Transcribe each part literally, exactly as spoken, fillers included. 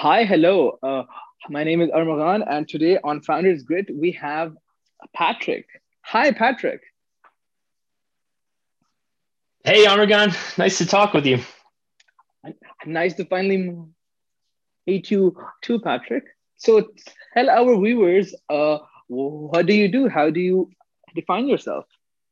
Hi, hello. Uh, my name is Armagan, and today on Founders Grit, we have Patrick. Hi, Patrick. Hey, Amargon, nice to talk with you. Nice to finally meet you too, Patrick. So, tell our viewers, uh, what do you do? How do you define yourself?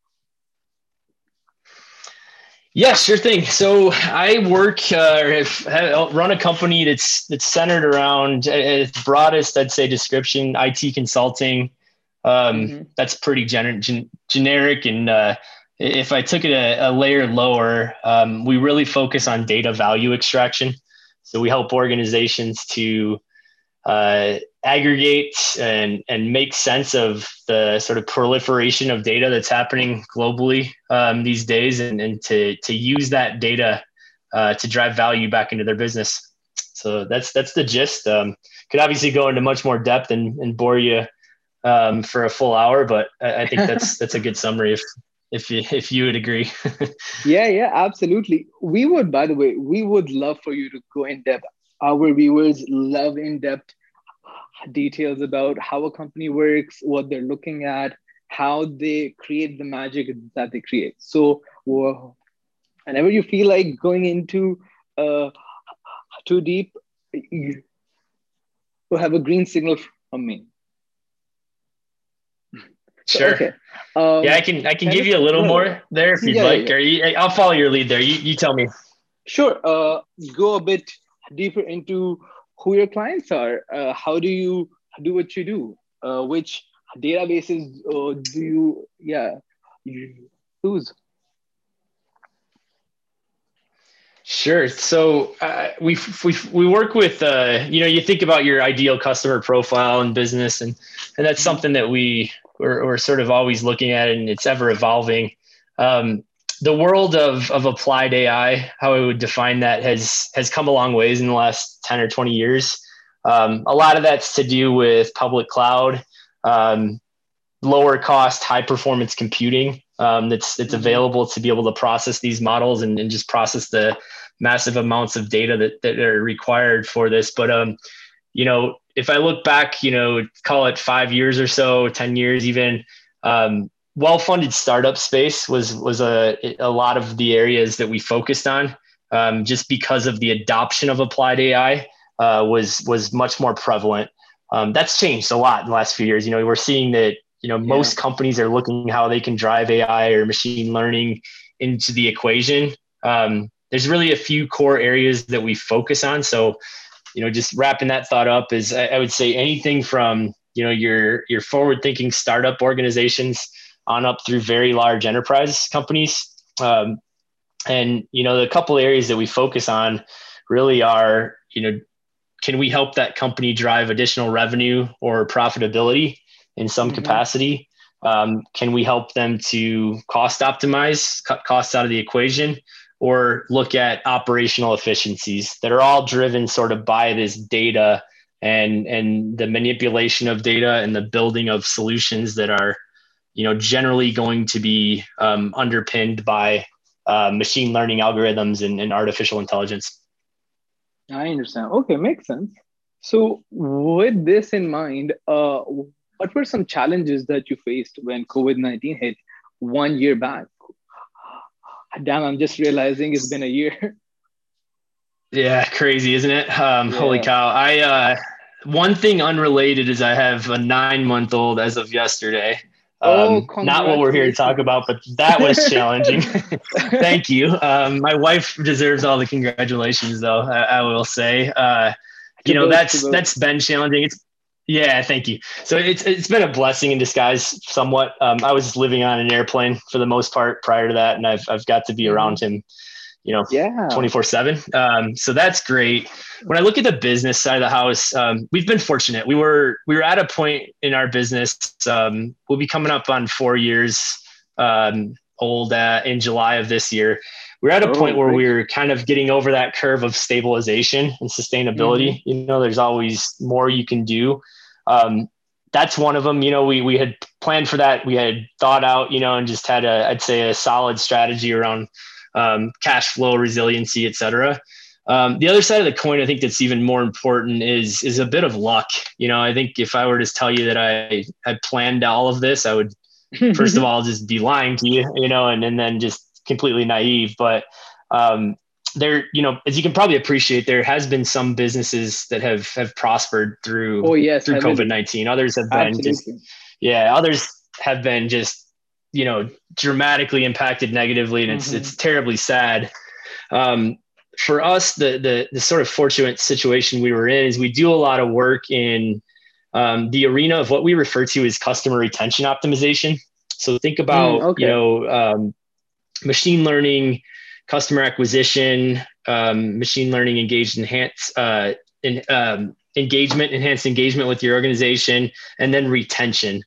Yeah, sure thing. So I work, uh, or have, have run a company that's that's centered around uh, its broadest, I'd say, description, I T consulting. Um, Mm-hmm. that's pretty gener- gen- generic. And uh, if I took it a, a layer lower, um, we really focus on data value extraction. So we help organizations to uh, aggregate and and make sense of the sort of proliferation of data that's happening globally um, these days, and, and to to use that data uh, to drive value back into their business. So that's that's the gist. Um, could obviously go into much more depth and, and bore you um, for a full hour, but I, I think that's that's a good summary if if you if you would agree. Yeah, yeah, absolutely. We would, by the way, we would love for you to go in depth. Our viewers love in depth details about how a company works, what they're looking at, how they create the magic that they create. So, wh- whenever you feel like going into uh, too deep, you will have a green signal from me. So, Sure. okay. Yeah, I Um, can I can tell give us, you a little yeah, more there if you'd yeah, yeah, like, yeah. or you, I'll follow your lead there. You you tell me. Sure. Uh, go a bit deeper into who your clients are. Uh, how do you do what you do? Uh, which databases uh, do you, yeah, you use? Sure. So uh, we we we work with uh, you know, you think about your ideal customer profile in business, and and that's Mhm. something that we we're, we're sort of always looking at, and it's ever evolving. Um, the world of of applied A I, how I would define that, has has come a long ways in the last ten or twenty years. Um, a lot of that's to do with public cloud, um, lower cost, high performance computing um, that's that's Mhm. available to be able to process these models and, and just process the massive amounts of data that, that are required for this. But um, you know, if I look back, you know, call it five years or so, ten years even, um, well-funded startup space was was a a lot of the areas that we focused on, um, just because of the adoption of applied A I uh, was was much more prevalent. Um, that's changed a lot in the last few years. You know, we're seeing that you know Yeah. most companies are looking how they can drive A I or machine learning into the equation. Um, there's really a few core areas that we focus on. So you know, just wrapping that thought up is I, I would say anything from, you know, your your forward thinking startup organizations on up through very large enterprise companies. Um, and, you know, the couple areas that we focus on really are, you know, can we help that company drive additional revenue or profitability in some Mhm. capacity? Um, can we help them to cost optimize, cut costs out of the equation, or look at operational efficiencies that are all driven sort of by this data and and the manipulation of data and the building of solutions that are you know generally going to be um, underpinned by uh, machine learning algorithms and, and artificial intelligence. I understand. Okay, makes sense. So, with this in mind, uh, what were some challenges that you faced when COVID nineteen hit one year back? Damn, I'm just realizing it's been a year. Yeah, crazy, isn't it? Um, holy Yeah. cow. I uh one thing unrelated is I have a nine month old as of yesterday. Oh, Um, not what we're here to talk about, congratulations. but that was challenging. Thank you. Um, my wife deserves all the congratulations, though. I, I will say, uh, To you know, both, to that's both. that's been challenging. It's yeah, thank you. So it's it's been a blessing in disguise, somewhat. Um, I was living on an airplane for the most part prior to that, and I've I've got to be around Hmm. him you know, Yeah. twenty-four seven. Um, so that's great. When I look at the business side of the house, um, we've been fortunate. We were, we were at a point in our business. Um, we'll be coming up on four years um, old uh, in July of this year. We're at a point Oh, where great. we were kind of getting over that curve of stabilization and Hmm. sustainability. You know, there's always more you can do. Um, that's one of them. You know, we we had planned for that. We had thought out, you know, and just had a, I'd say, a solid strategy around um, cash flow, resiliency, et cetera. Um, the other side of the coin, I think that's even more important is is a bit of luck. You know, I think if I were to tell you that I had planned all of this, I would first of all just be lying to you, you know, and, and then just completely naive. But um, there, you know, as you can probably appreciate, there has been some businesses that have have prospered through Oh yes, through COVID heavily. nineteen. Others have been just, Absolutely. yeah, others have been just, you know, dramatically impacted negatively, and it's Hmm. it's terribly sad. Um, for us, the, the the sort of fortunate situation we were in is we do a lot of work in um, the arena of what we refer to as customer retention optimization. So think Mm, about, you okay. know, um, machine learning, customer acquisition, um, machine learning engaged enhance uh, in, um, engagement, enhanced engagement with your organization, and then retention.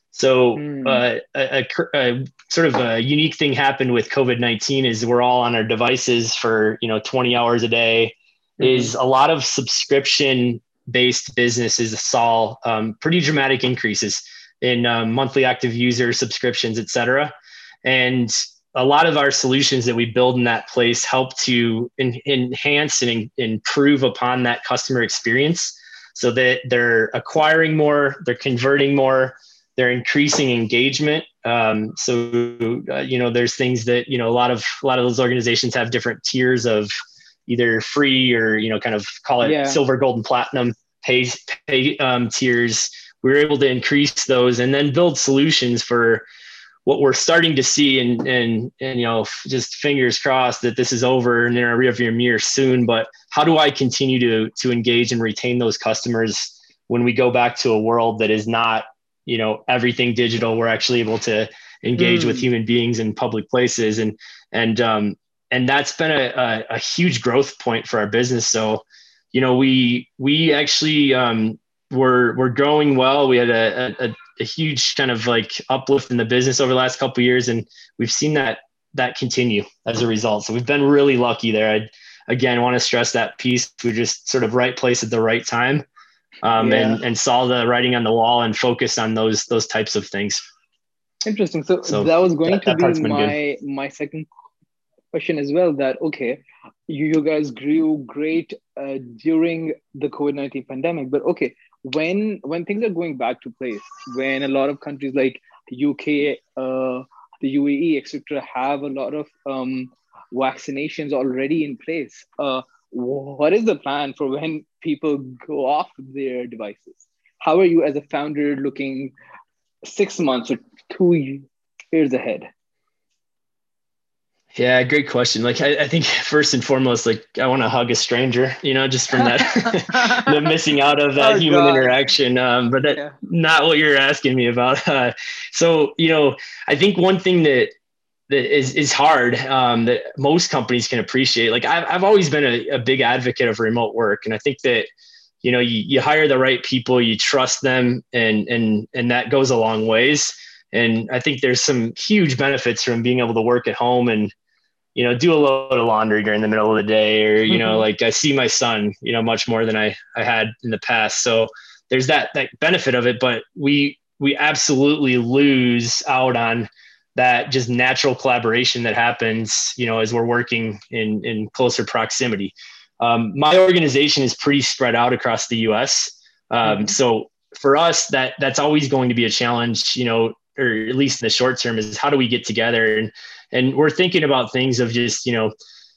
So Mm, uh, a, a, a sort of a unique thing happened with COVID nineteen is we're all on our devices for, you know, twenty hours a day. hmm. Is a lot of subscription based businesses saw um, pretty dramatic increases in um, monthly active user subscriptions, et cetera. And a lot of our solutions that we build in that place help to in, enhance and in, improve upon that customer experience so that they're acquiring more, they're converting more, they're increasing engagement. Um, so uh, you know, there's things that, you know, a lot of a lot of those organizations have different tiers of either free or, you know, kind of call it Yeah. silver, gold, and platinum pay pay um, tiers. We were able to increase those and then build solutions for what we're starting to see, and and and you know, just fingers crossed that this is over and in our rearview mirror soon. But how do I continue to to engage and retain those customers when we go back to a world that is not, you know, everything digital? We're actually able to engage with Mm, human beings in public places, and and um, and that's been a, a, a huge growth point for our business. So, you know, we we actually um, we're we're growing well. We had a, a, a huge kind of like uplift in the business over the last couple of years, and we've seen that that continue as a result. So we've been really lucky there. I again want to stress that piece. We're just sort of right place at the right time, um, yeah. and and saw the writing on the wall and focused on those those types of things. Interesting. So So that was going that to that be part's been good. my my second question as well. That okay, you, you guys grew great uh, during the COVID nineteen pandemic, but okay, when when things are going back to place, when a lot of countries like U K, uh, the U A E, et cetera, have a lot of um, vaccinations already in place, uh, what is the plan for when people go off their devices? How are you as a founder looking six months or two years ahead? Yeah, great question. Like, I, I think first and foremost, like, I want to hug a stranger, you know, just from that, the missing out of that Oh human God. interaction. Um, but that Yeah. not what you're asking me about. Uh, so, you know, I think one thing that that is is hard, um, that most companies can appreciate. Like, I've I've always been a, a big advocate of remote work, and I think that, you know, you, you hire the right people, you trust them, and and and that goes a long ways. And I think there's some huge benefits from being able to work at home and, you know, do a load of laundry during the middle of the day, or, you know, like I see my son, you know, much more than I, I had in the past. So there's that, that benefit of it, but we, we absolutely lose out on that just natural collaboration that happens, you know, as we're working in, in closer proximity. Um, my organization is pretty spread out across the U S. Um, Hmm. so for us, that that's always going to be a challenge, you know, or at least in the short term, is how do we get together? And and we're thinking about things of just, you know,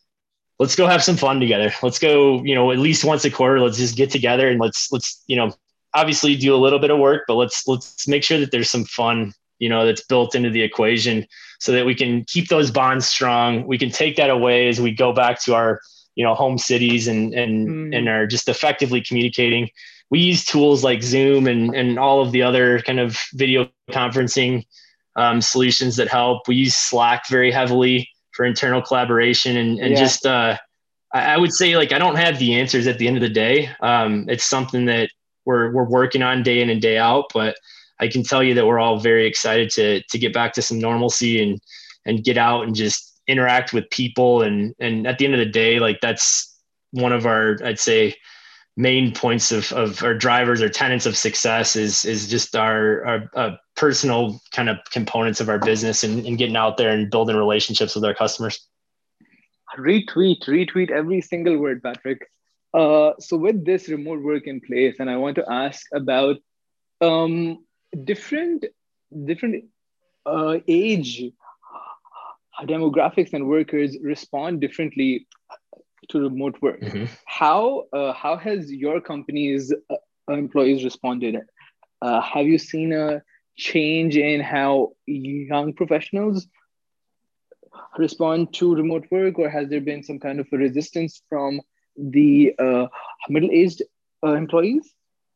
let's go have some fun together. Let's go, you know, at least once a quarter, let's just get together and let's let's you know, obviously do a little bit of work, but let's let's make sure that there's some fun, you know, that's built into the equation so that we can keep those bonds strong. We can take that away as we go back to our, you know, home cities, and and and Hmm. are just effectively communicating. We use tools like Zoom and and all of the other kind of video conferencing um, solutions that help. We use Slack very heavily for internal collaboration, and and Yeah. just uh, I, I would say, like, I don't have the answers at the end of the day. Um, it's something that we're we're working on day in and day out, but I can tell you that we're all very excited to to get back to some normalcy and and get out and just interact with people, and and at the end of the day, like, that's one of our, I'd say, main points of, of our drivers or tenets of success is is just our, our uh, personal kind of components of our business, and, and getting out there and building relationships with our customers. Retweet, retweet every single word, Patrick. Uh, so with this remote work in place, and I want to ask about um, different different uh, age demographics and workers respond differently to remote work. Mhm. How uh, how has your company's uh, employees responded? Uh, have you seen a change in how young professionals respond to remote work, or has there been some kind of a resistance from the uh, middle-aged uh, employees?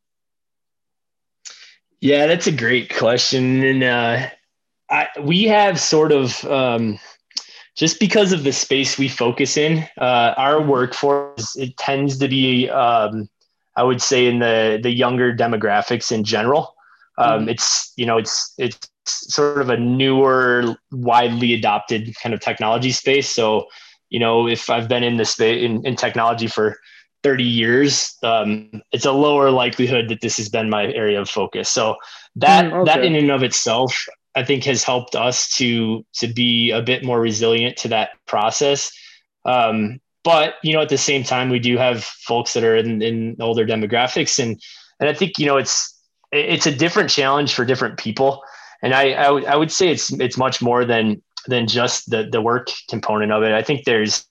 Yeah, that's a great question. And uh, I, we have sort of, um, just because of the space we focus in, uh, our Mhm. workforce, it tends to be, um, I would say, in the, the younger demographics in general. Um, Mhm. it's, you know, it's, it's sort of a newer, widely adopted kind of technology space. So, you know, if I've been in this space in, in technology for thirty years, um, it's a lower likelihood that this has been my area of focus. So that, Mm, that okay. in and of itself, I think has helped us to, to be a bit more resilient to that process. Um, but, you know, at the same time, we do have folks that are in, in older demographics, and, and I think, you know, it's, it's a different challenge for different people. And I, I, w- I would say it's, it's much more than, than just the, the work component of it. I think there's,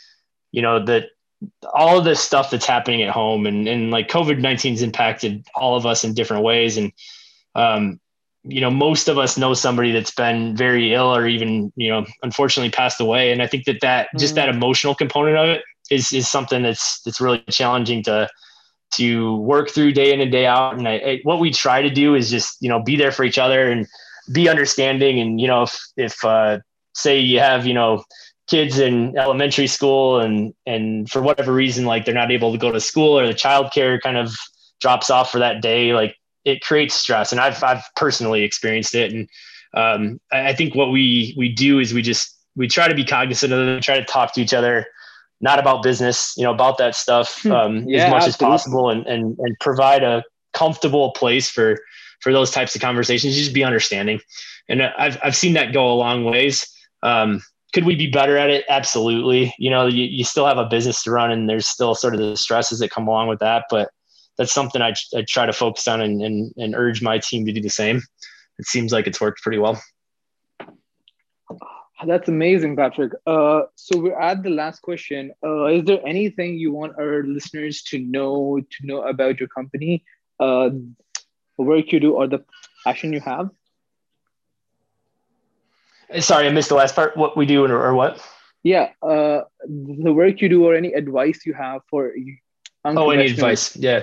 you know, the, all of this stuff that's happening at home, and, and like COVID nineteen's impacted all of us in different ways. And, um, you know, most of us know somebody that's been very ill or even, you know, unfortunately passed away. And I think that that just that Mm, emotional component of it is, is something that's, that's really challenging to, to work through day in and day out. And I, I, what we try to do is just, you know, be there for each other and be understanding. And, you know, if, if, uh, say you have, you know, kids in elementary school, and, and for whatever reason, like they're not able to go to school, or the childcare kind of drops off for that day, like it creates stress. And I've, I've personally experienced it. And, um, I, I think what we, we do is we just, we try to be cognizant of it, try to talk to each other, not about business, you know, about that stuff, um, as yeah, much as absolutely. possible, and, and, and provide a comfortable place for, for those types of conversations. Just be understanding. And I've, I've seen that go a long ways. Um, could we be better at it? Absolutely. You know, you, you still have a business to run, and there's still sort of the stresses that come along with that, but that's something I, I try to focus on, and, and, and urge my team to do the same. It seems like it's worked pretty well. That's amazing, Patrick. Uh, so we're at the last question. Uh, is there anything you want our listeners to know to know about your company, uh, the work you do, or the passion you have? Sorry, I missed the last part. What we do, or, or what? Yeah, uh, the work you do, or any advice you have for young Oh, any professionals. advice? Yeah.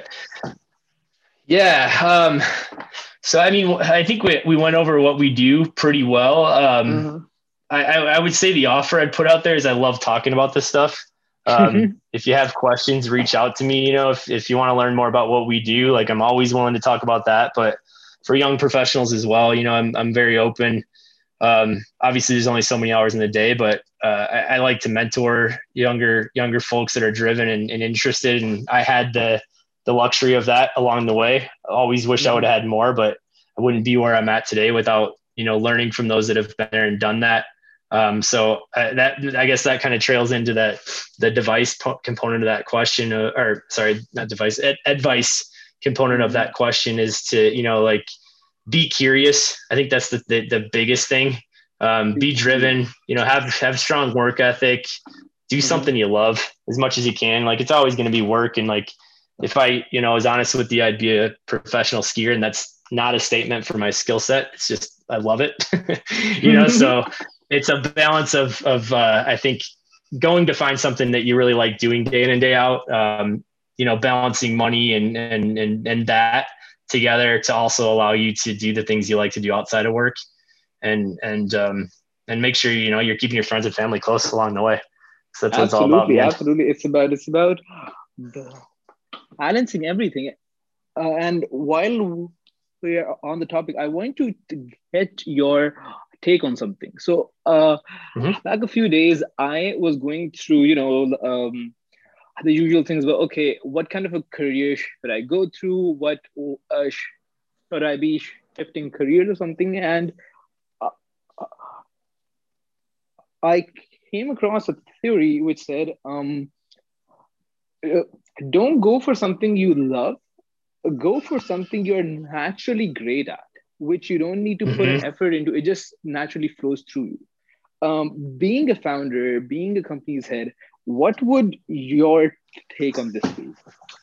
Yeah. Um, so, I mean, I think we, we went over what we do pretty well. Um, Mhm. I, I, I would say the offer I'd put out there is I love talking about this stuff. Um, if you have questions, reach out to me. You know, if, if you want to learn more about what we do, like I'm always willing to talk about that. But for young professionals as well, you know, I'm, I'm very open. Um, obviously, there's only so many hours in the day, but uh, I, I like to mentor younger younger folks that are driven and, and interested. And I had the the luxury of that along the way. I always wish I would Mhm. have had more, but I wouldn't be where I'm at today without, you know, learning from those that have been there and done that. Um, so uh, that I guess that kind of trails into that the device po- component of that question, uh, or sorry, not device, ad- advice component of Mhm. that question is to, you know, like be curious. I think that's the, the, the biggest thing. Um, Be be curious. driven, you know, have, have strong work ethic, do Mhm. something you love as much as you can. Like it's always going to be work. And like, if I, you know, was honest with you, I'd be a professional skier, and that's not a statement for my skill set. It's just, I love it, you know? So it's a balance of, of, uh, I think going to find something that you really like doing day in and day out, um, you know, balancing money and, and, and, and that together to also allow you to do the things you like to do outside of work, and, and, um, and make sure, you know, you're keeping your friends and family close along the way. So that's what it's all about in Absolutely, the end. absolutely. It's about it's about the balancing everything. Uh, and while we are on the topic, I want to, to get your take on something. So, uh, Mm-hmm. back a few days, I was going through, you know, um, the usual things about, okay, what kind of a career should I go through? What uh, should I be shifting careers or something? And uh, I came across a theory which said, um, uh, don't go for something you love, go for something you're naturally great at, which you don't need to put an Hmm. effort into. It just naturally flows through you. Um, being a founder, being a company's head, what would your take on this be?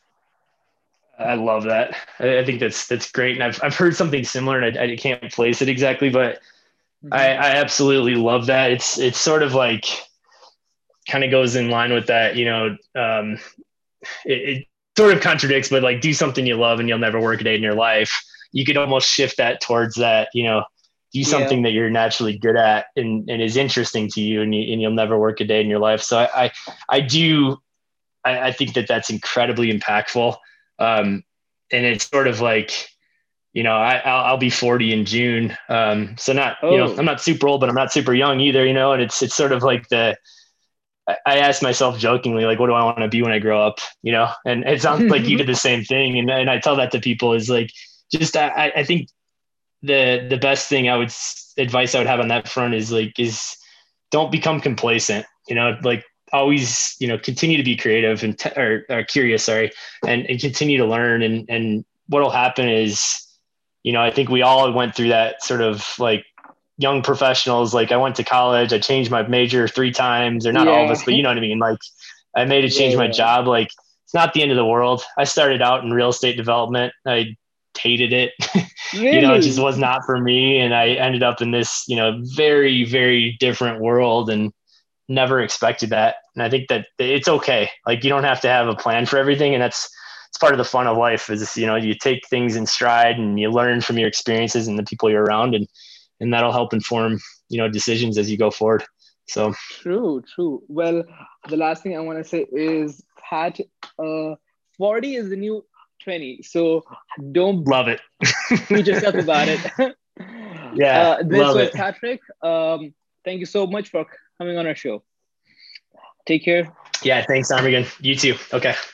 I love that. I, I think that's that's great, and I've I've heard something similar, and I, I can't place it exactly, but I, Mhm. I absolutely love that. It's it's sort of like kind of goes in line with that, you know. Um, it, it sort of contradicts, but like do something you love and you'll never work a day in your life. You could almost shift that towards that, you know, do Yeah. something that you're naturally good at and, and is interesting to you, and, you, and you'll never work a day in your life. So I, I, I do, I, I think that that's incredibly impactful. Um, and it's sort of like, you know, I, I'll, I'll be forty in June. Um, so not, you know, I'm Oh. not super old, but I'm not super young either, you know, and it's, it's sort of like the, I asked myself jokingly, like, what do I want to be when I grow up? You know, and it sounds like you did the same thing. And, and I tell that to people is like, just, I, I think the, the best thing I would advice I would have on that front is like, is don't become complacent, you know, like always, you know, continue to be creative and, t- or, or curious, sorry, and, and continue to learn. And, and what'll happen is, you know, I think we all went through that sort of like young professionals. Like I went to college, I changed my major three times, or not all of Yeah. us, but you know what I mean? Like I made it Yeah. change my Yeah. job. Like it's not the end of the world. I started out in real estate development. I hated it. You know, it just Really? was not for me. And I ended up in this, you know, very, very different world and never expected that. And I think that it's okay. Like you don't have to have a plan for everything. And that's, it's part of the fun of life is, you know, you take things in stride and you learn from your experiences and the people you're around, and, and that'll help inform, you know, decisions as you go forward. So True, true. Well, the last thing I want to say is that uh, forty is the new twenty. So don't love it. beat yourself about it. Yeah. uh, this Love was it. Patrick. Um, thank you so much for coming on our show. Take care. Yeah. Thanks, Armageddon. You too. Okay.